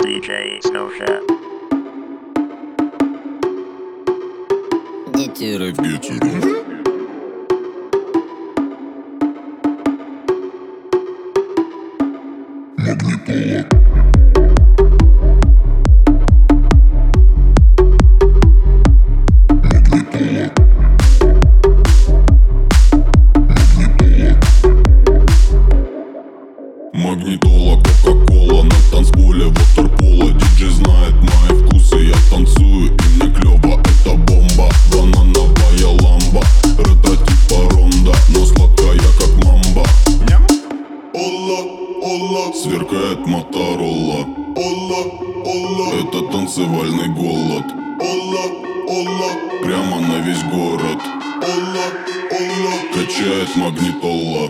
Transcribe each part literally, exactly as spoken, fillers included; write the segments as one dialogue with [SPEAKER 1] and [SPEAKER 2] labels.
[SPEAKER 1] ди джей Snowshot.
[SPEAKER 2] Get to the
[SPEAKER 3] Get to the Магнитола. Магнитола, кока-кола на танцполе ватерпола. Диджей знает мои вкусы, я танцую и мне клёво, это бомба. Банановая ламба, ретро типа ронда, но сладкая как мамба. Ола, ола, сверкает Моторола. Ола, ола, это танцевальный голод. Ола, ола, прямо на весь город. Ола, ола, качает магнитола.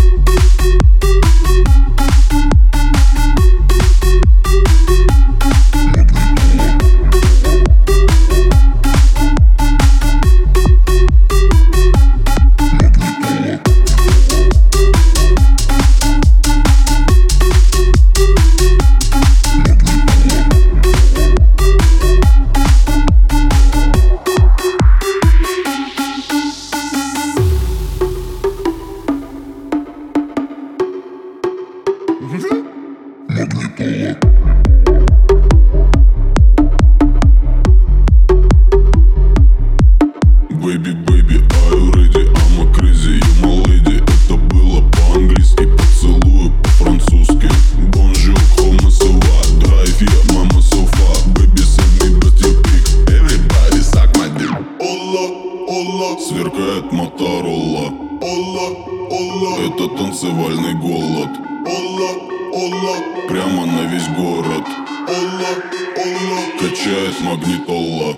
[SPEAKER 3] Магнитола. Baby, baby, are you ready? I'm a crazy, you my lady. Это было по-английски, поцелую по-французски. Bonjour, comment ça va? Drive here, mama so far. Baby, send me best your pic. Everybody suck my dick. Ола, ола, сверкает Моторола. Ола, ола, это танцевальный голод. Ола, ола, прямо на весь город. Ола, ола, качает магнитола.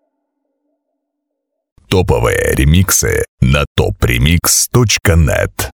[SPEAKER 4] Топовые ремиксы на топ ремикс точка нет.